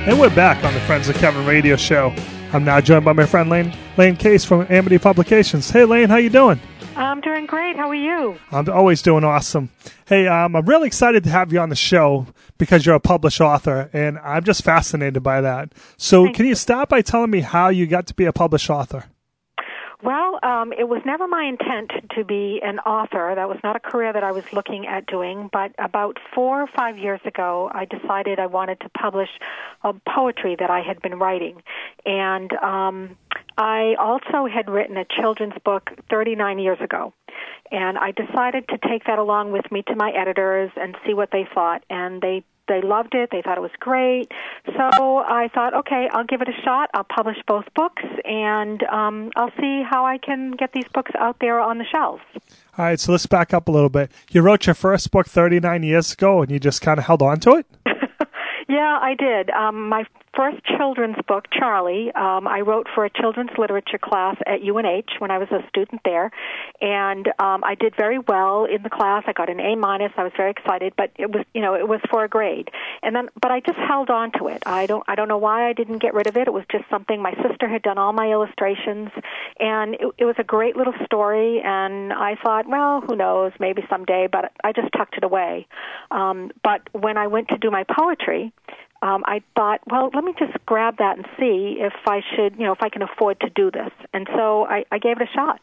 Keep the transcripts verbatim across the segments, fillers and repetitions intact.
And we're back on the Friends of Kevin radio show. I'm now joined by my friend Lane Lane Case from Amity Publications. Hey, Lane, how you doing? I'm doing great. How are you? I'm always doing awesome. Hey, um, I'm really excited to have you on the show because you're a published author, and I'm just fascinated by that. So Thank can you you. start by telling me how you got to be a published author? Well, um, it was never my intent to be an author. That was not a career that I was looking at doing. But about four or five years ago, I decided I wanted to publish uh, poetry that I had been writing. And um, I also had written a children's book thirty-nine years ago. And I decided to take that along with me to my editors and see what they thought. And they They loved it. They thought it was great. So I thought, okay, I'll give it a shot. I'll publish both books, and um, I'll see how I can get these books out there on the shelves. All right, so let's back up a little bit. You wrote your first book thirty-nine years ago, and you just kind of held on to it? Yeah, I did. Um, my first children's book, Charlie, um, I wrote for a children's literature class at U N H when I was a student there, and um, I did very well in the class. I got an A minus. I was very excited, but it was, you know, it was for a grade. And then, but I just held on to it. I don't, I don't know why I didn't get rid of it. It was just something. My sister had done all my illustrations, and it, it was a great little story. And I thought, well, who knows, maybe someday. But I just tucked it away. Um, but when I went to do my poetry, Um, I thought, well, let me just grab that and see if I should, you know, if I can afford to do this. And so I, I gave it a shot.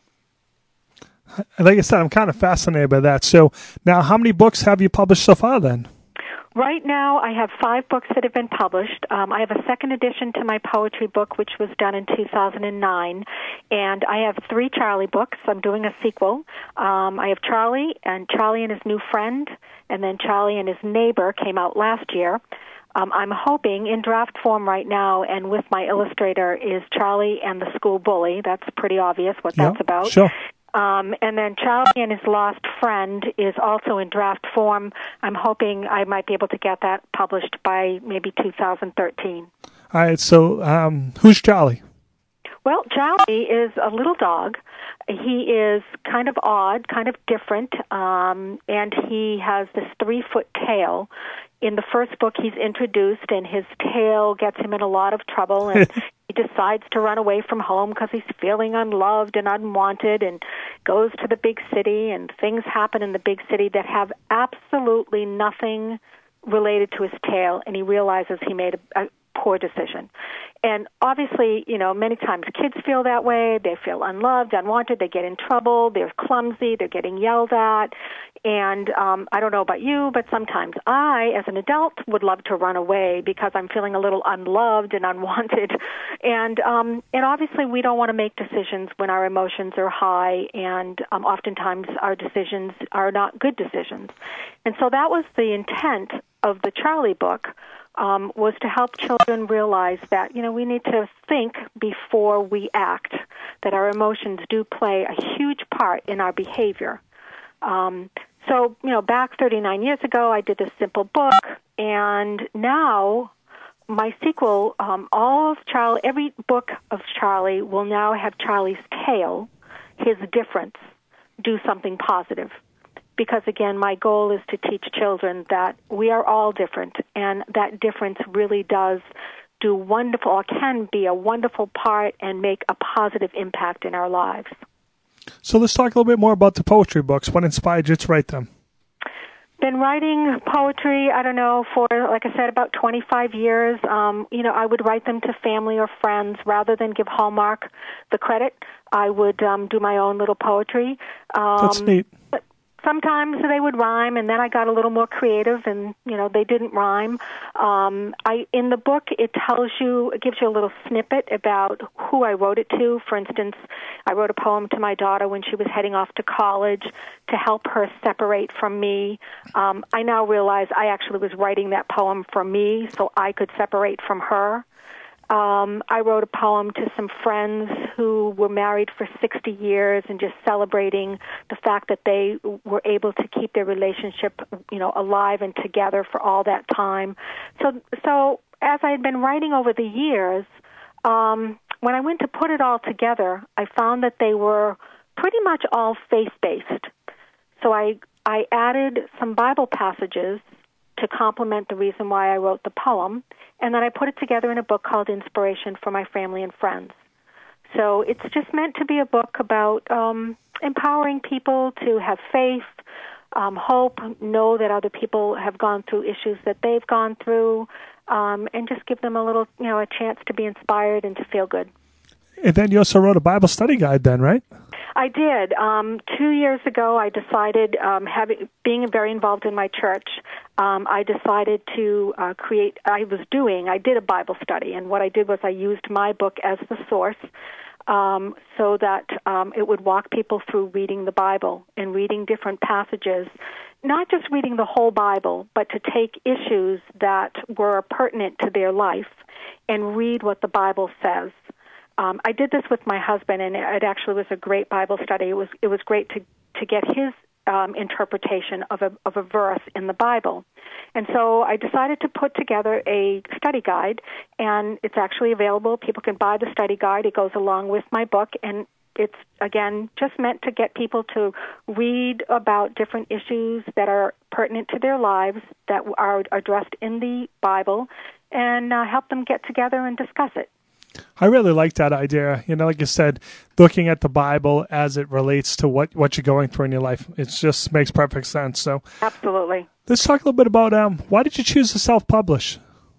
Like I said, I'm kind of fascinated by that. So now how many books have you published so far then? Right now, I have five books that have been published. Um, I have a second edition to my poetry book, which was done in two thousand nine. And I have three Charlie books. I'm doing a sequel. Um, I have Charlie and Charlie and His New Friend, and then Charlie and His Neighbor came out last year. Um, I'm hoping in draft form right now, and with my illustrator, is Charlie and the School Bully. That's pretty obvious what Yeah, that's about. Sure. Um, and then Charlie and His Lost Friend is also in draft form. I'm hoping I might be able to get that published by maybe two thousand thirteen. All right, so um, who's Charlie? Well, Charlie is a little dog. He is kind of odd, kind of different, um, and he has this three-foot tail. In the first book, he's introduced, and his tail gets him in a lot of trouble, and he decides to run away from home because he's feeling unloved and unwanted, and goes to the big city, and things happen in the big city that have absolutely nothing related to his tail, and he realizes he made a, a poor decision. And obviously, you know, many times kids feel that way. They feel unloved, unwanted. They get in trouble. They're clumsy. They're getting yelled at. And um, I don't know about you, but sometimes I, as an adult, would love to run away because I'm feeling a little unloved and unwanted. And um, and obviously, we don't want to make decisions when our emotions are high, and um, oftentimes our decisions are not good decisions. And so that was the intent of the Charlie book. Um, was to help children realize that, you know, we need to think before we act, that our emotions do play a huge part in our behavior. Um, so, you know, back thirty-nine years ago, I did this simple book, and now my sequel, um, all of Charlie, every book of Charlie will now have Charlie's tale, his difference, do something positive. Because, again, my goal is to teach children that we are all different, and that difference really does do wonderful, or can be a wonderful part and make a positive impact in our lives. So let's talk a little bit more about the poetry books. What inspired you to write them? Been writing poetry, I don't know, for, like I said, about twenty-five years. Um, you know, I would write them to family or friends. Rather than give Hallmark the credit, I would um, do my own little poetry. Um, That's neat. But sometimes they would rhyme, and then I got a little more creative, and, you know, they didn't rhyme. Um, I in the book, it tells you, it gives you a little snippet about who I wrote it to. For instance, I wrote a poem to my daughter when she was heading off to college to help her separate from me. Um, I now realize I actually was writing that poem for me so I could separate from her. Um, I wrote a poem to some friends who were married for sixty years and just celebrating the fact that they were able to keep their relationship, you know, alive and together for all that time. So, so as I had been writing over the years, um, when I went to put it all together, I found that they were pretty much all faith-based. So I I added some Bible passages to complement the reason why I wrote the poem, and then I put it together in a book called Inspiration for My Family and Friends. So it's just meant to be a book about um, empowering people to have faith, um, hope, know that other people have gone through issues that they've gone through, um, and just give them a little, you know, a chance to be inspired and to feel good. And then you also wrote a Bible study guide then, right? I did. Um, two years ago, I decided, um, having being very involved in my church, um, I decided to uh, create, I was doing, I did a Bible study, and what I did was I used my book as the source um, so that um, it would walk people through reading the Bible and reading different passages, not just reading the whole Bible, but to take issues that were pertinent to their life and read what the Bible says. Um, I did this with my husband, and it actually was a great Bible study. It was it was great to to get his um, interpretation of a of a verse in the Bible, and so I decided to put together a study guide, and it's actually available. People can buy the study guide. It goes along with my book, and it's again just meant to get people to read about different issues that are pertinent to their lives that are addressed in the Bible, and uh, help them get together and discuss it. I really like that idea. You know, like you said, looking at the Bible as it relates to what, what you're going through in your life. It just makes perfect sense. So, absolutely. Let's talk a little bit about um, why did you choose to self-publish?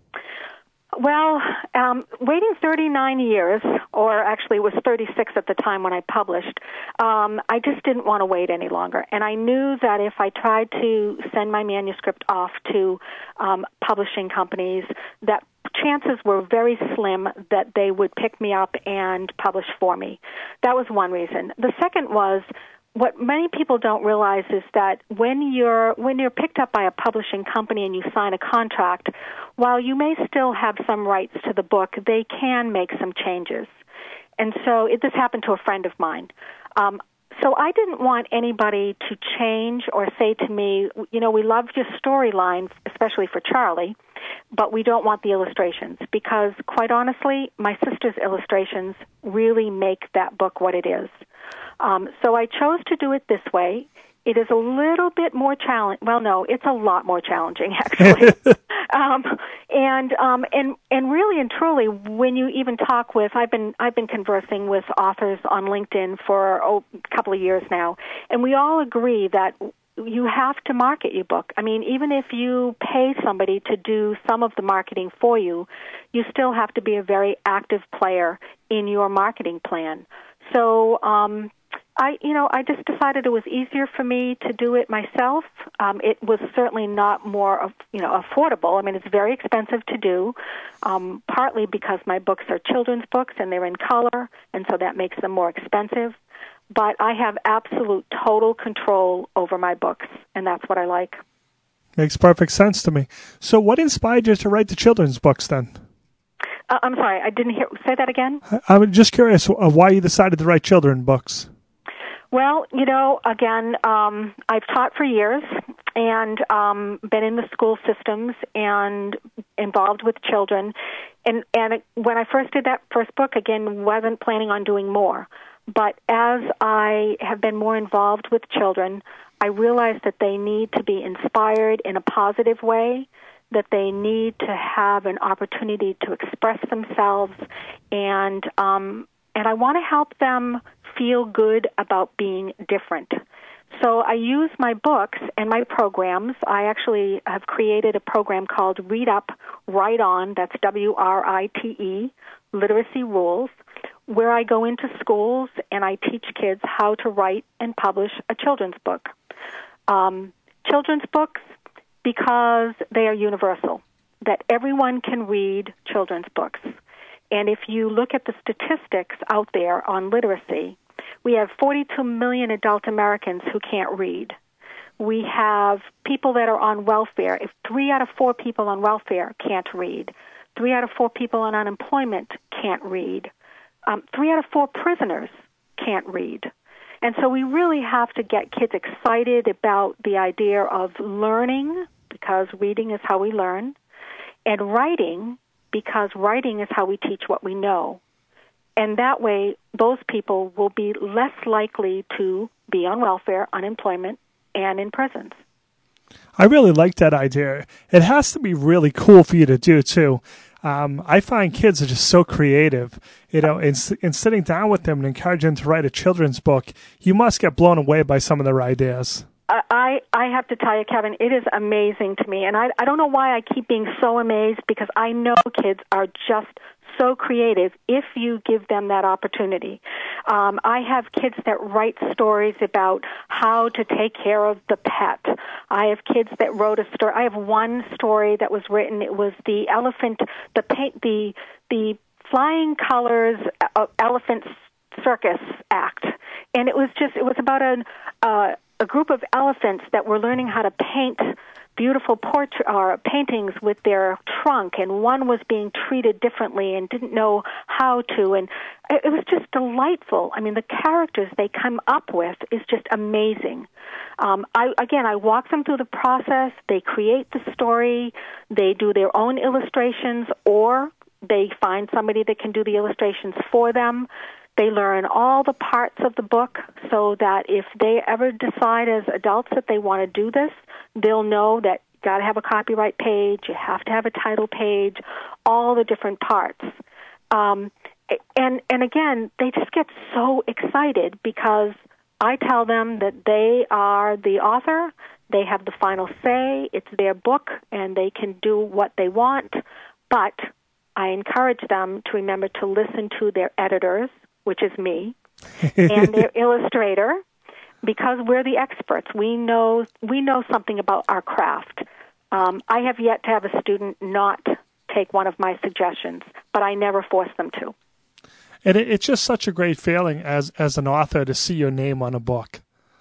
Well, um, waiting thirty-nine years, or actually it was thirty-six at the time when I published, um, I just didn't want to wait any longer. And I knew that if I tried to send my manuscript off to um, publishing companies, that chances were very slim that they would pick me up and publish for me. That was one reason. The second was, what many people don't realize is that when you're when you're picked up by a publishing company and you sign a contract, while you may still have some rights to the book, they can make some changes. And so it, this happened to a friend of mine. Um, so I didn't want anybody to change or say to me, you know, we loved your storyline, especially for Charlie, but we don't want the illustrations, because quite honestly, my sister's illustrations really make that book what it is. Um, so I chose to do it this way. It is a little bit more challenging. Well, no, it's a lot more challenging, actually. um, and um, and and really and truly, when you even talk with, I've been I've been conversing with authors on LinkedIn for oh, a couple of years now, and we all agree that you have to market your book. I mean, even if you pay somebody to do some of the marketing for you, you still have to be a very active player in your marketing plan. So, um, I, you know, I just decided it was easier for me to do it myself. Um, it was certainly not more, you know, affordable. I mean, it's very expensive to do, um, partly because my books are children's books and they're in color, and so that makes them more expensive. But I have absolute total control over my books, and that's what I like. Makes perfect sense to me. So what inspired you to write the children's books then? Uh, I'm sorry, I didn't hear. Say that again? I'm just curious of why you decided to write children's books. Well, you know, again, um, I've taught for years and um, been in the school systems and involved with children. And, and when I first did that first book, again, wasn't planning on doing more. But as I have been more involved with children, I realized that they need to be inspired in a positive way, that they need to have an opportunity to express themselves, and um, and I want to help them feel good about being different. So I use my books and my programs. I actually have created a program called Read Up, Write On, that's W R I T E, Literacy Rules, where I go into schools and I teach kids how to write and publish a children's book. Um, children's books, because they are universal, that everyone can read children's books. And if you look at the statistics out there on literacy, we have forty-two million adult Americans who can't read. We have people that are on welfare. If three out of four people on welfare can't read, three out of four people on unemployment can't read, um, three out of four prisoners can't read. And so we really have to get kids excited about the idea of learning, because reading is how we learn, and writing, because writing is how we teach what we know. And that way, those people will be less likely to be on welfare, unemployment, and in prisons. I really like that idea. It has to be really cool for you to do, too. Um, I find kids are just so creative, you know, in, in sitting down with them and encouraging them to write a children's book, you must get blown away by some of their ideas. I, I have to tell you, Kevin, it is amazing to me. And I, I don't know why I keep being so amazed, because I know kids are just so creative if you give them that opportunity. Um, I have kids that write stories about how to take care of the pet. I have kids that wrote a story. I have one story that was written. It was the elephant, the paint, the the flying colors of elephant circus act, and it was just it was about a uh, a group of elephants that were learning how to paint beautiful portrait or paintings with their trunk, and one was being treated differently and didn't know how to, and it was just delightful. I mean, the characters they come up with is just amazing. Um, I, again, I walk them through the process. They create the story. They do their own illustrations, or they find somebody that can do the illustrations for them. They learn all the parts of the book so that if they ever decide as adults that they want to do this, they'll know that you got to have a copyright page, you have to have a title page, all the different parts. Um, and and again, they just get so excited because I tell them that they are the author, they have the final say, it's their book, and they can do what they want. But I encourage them to remember to listen to their editors, which is me, and their illustrator, because we're the experts. We know we know something about our craft. Um, I have yet to have a student not take one of my suggestions, but I never force them to. And it, it's just such a great feeling as as an author to see your name on a book.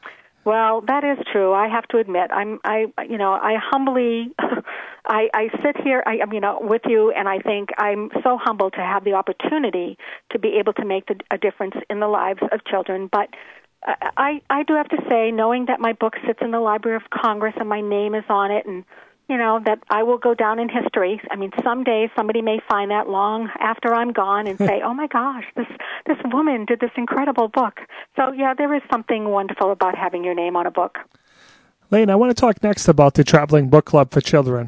Well, that is true. I have to admit, I'm, I, you know, I humbly, I, I sit here, I, you know, with you, and I think I'm so humbled to have the opportunity to be able to make the, a difference in the lives of children. But I, I do have to say, knowing that my book sits in the Library of Congress and my name is on it, and you know, that I will go down in history. I mean, someday somebody may find that long after I'm gone and say, oh my gosh, this this woman did this incredible book. So, yeah, there is something wonderful about having your name on a book. Lane, I want to talk next about the Traveling Book Club for Children.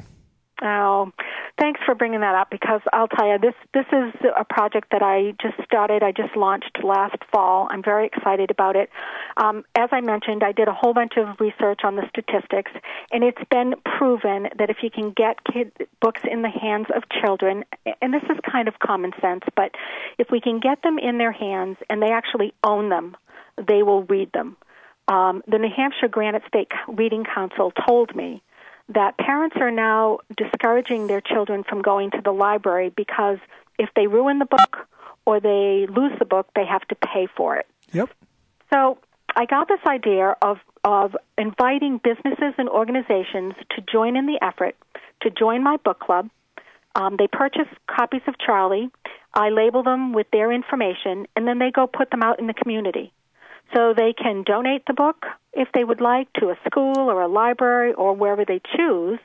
Oh, thanks for bringing that up, because I'll tell you, this this is a project that I just started. I just launched last fall. I'm very excited about it. Um, as I mentioned, I did a whole bunch of research on the statistics, and it's been proven that if you can get kid books in the hands of children, and this is kind of common sense, but if we can get them in their hands and they actually own them, they will read them. Um, the New Hampshire Granite State Reading Council told me that parents are now discouraging their children from going to the library because if they ruin the book or they lose the book, they have to pay for it. Yep. So I got this idea of, of inviting businesses and organizations to join in the effort, to join my book club. Um, they purchase copies of Charlie. I label them with their information, and then they go put them out in the community. So they can donate the book if they would like to a school or a library or wherever they choose,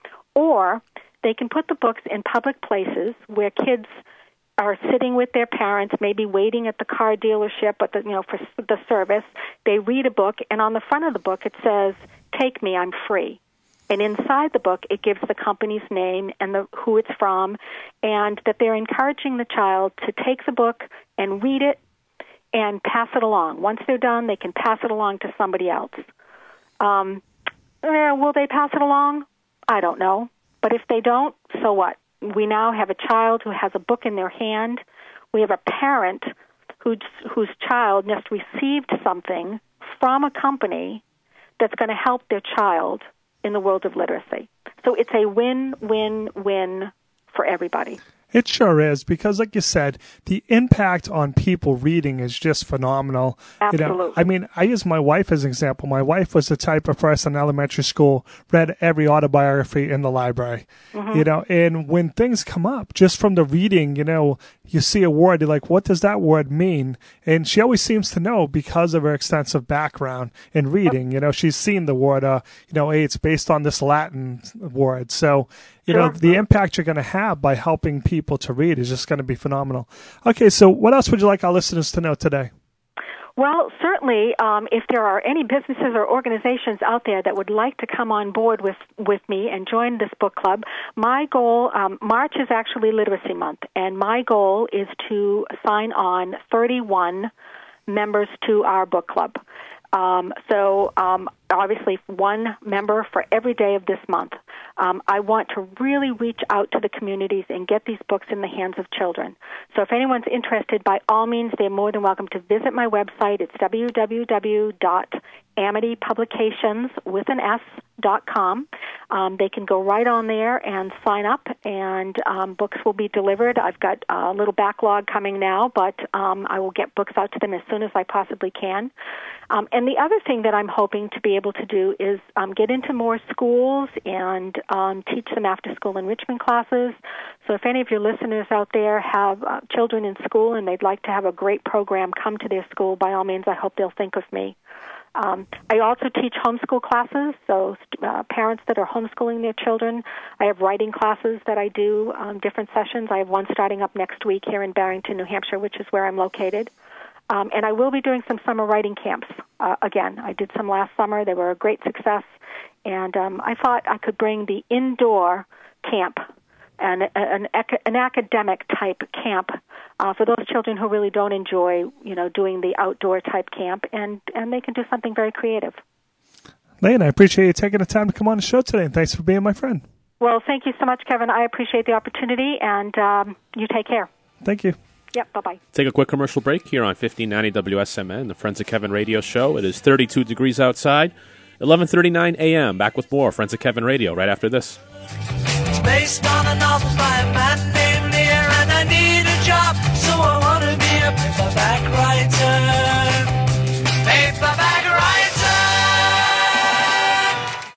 or they can put the books in public places where kids are sitting with their parents, maybe waiting at the car dealership, but the, you know, for the service. They read a book, and on the front of the book it says, "Take me, I'm free." And inside the book, it gives the company's name and the, who it's from, and that they're encouraging the child to take the book and read it and pass it along. Once they're done, they can pass it along to somebody else. Um, eh, will they pass it along? I don't know. But if they don't, so what? We now have a child who has a book in their hand. We have a parent whose, whose child just received something from a company that's going to help their child in the world of literacy. So it's a win-win-win for everybody. It sure is, because like you said, the impact on people reading is just phenomenal. Absolutely. You know, I mean, I use my wife as an example. My wife was the type of person in elementary school, read every autobiography in the library. Mm-hmm. You know, and when things come up, just from the reading, you know, you see a word, you're like, what does that word mean? And she always seems to know because of her extensive background in reading. Yep. You know, she's seen the word, uh, you know, hey, it's based on this Latin word. So, you sure. know, the impact you're going to have by helping people to read is just going to be phenomenal. Okay, so what else would you like our listeners to know today? Well, certainly, um, if there are any businesses or organizations out there that would like to come on board with, with me and join this book club, my goal, um, March is actually Literacy Month, and my goal is to sign on thirty-one members to our book club. Um, so um, obviously one member for every day of this month. Um, I want to really reach out to the communities and get these books in the hands of children. So if anyone's interested, by all means, they're more than welcome to visit my website. It's w w w dot amity publications with an S dot com. Um, they can go right on there and sign up, and um, books will be delivered. I've got a little backlog coming now, but um, I will get books out to them as soon as I possibly can. Um, and the other thing that I'm hoping to be able to do is um, get into more schools and um, teach them after-school enrichment classes. So if any of your listeners out there have uh, children in school and they'd like to have a great program come to their school, by all means, I hope they'll think of me. Um, I also teach homeschool classes, so uh, parents that are homeschooling their children. I have writing classes that I do, um, different sessions. I have one starting up next week here in Barrington, New Hampshire, which is where I'm located. Um, and I will be doing some summer writing camps uh, again. I did some last summer. They were a great success. And um, I thought I could bring the indoor camp and an, an academic-type camp uh, for those children who really don't enjoy, you know, doing the outdoor-type camp, and, and they can do something very creative. Lane, I appreciate you taking the time to come on the show today, and thanks for being my friend. Well, thank you so much, Kevin. I appreciate the opportunity, and um, you take care. Thank you. Yep, bye-bye. Take a quick commercial break here on fifteen ninety W S M N, the Friends of Kevin radio show. It is thirty-two degrees outside, eleven thirty-nine a.m. Back with more Friends of Kevin radio right after this. It's based on a novel by a man named